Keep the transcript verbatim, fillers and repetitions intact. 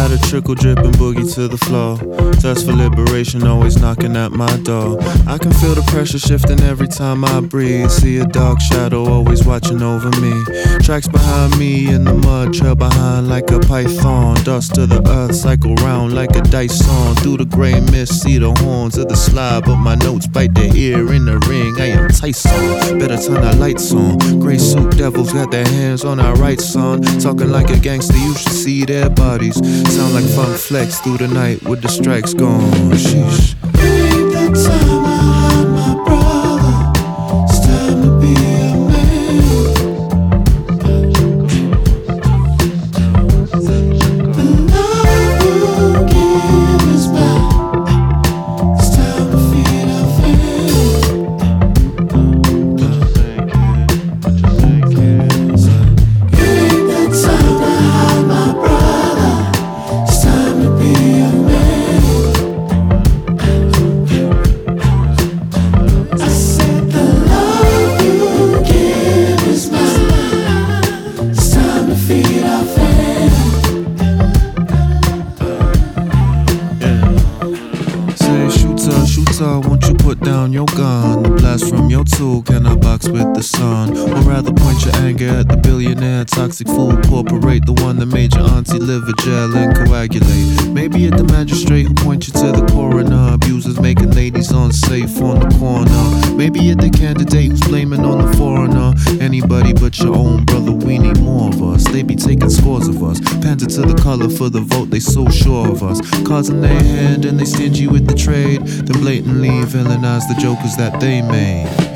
Had a trickle drip and boogie to the floor. Thirst for liberation always knocking at my door. I can feel the pressure shifting every time I breathe. See a dark shadow always watching over me. Tracks behind me in the mud, trail behind like a python. Dust to the earth, cycle round like a dice song. Through the gray mist, see the horns of the slide, but my notes bite the ear in the ring. I am Tyson, better turn the lights on. Gray suit devils got their hands on our right, son. Talking like a gangster, you should see their bodies. Sound like funk flex through the night with the strikes gone. Sheesh. Ain't that time I had my brother? It's time to be a man. The love you give is back. It's time to feed our family. Ain't that time I had my brother? It's time to be a man. I said the love you give is mine. It's time to feed our family. Say, shooter, shooter, won't you put down your gun? The blast from your tool, can I box with the sun? Or rather point your anger at the billionaire, toxic food corporate, the one that made your auntie live in jail and coagulate. Maybe at the magistrate who point you to the coroner, abusers making ladies unsafe on the corner. Maybe at the candidate who's blaming on the foreigner. Anybody but your own brother, we need more of us. They be taking scores of us, pander to the color for the vote, they so sure of us. Cards in their hand and they stingy with the trade, then blatantly villainize the jokers that they made.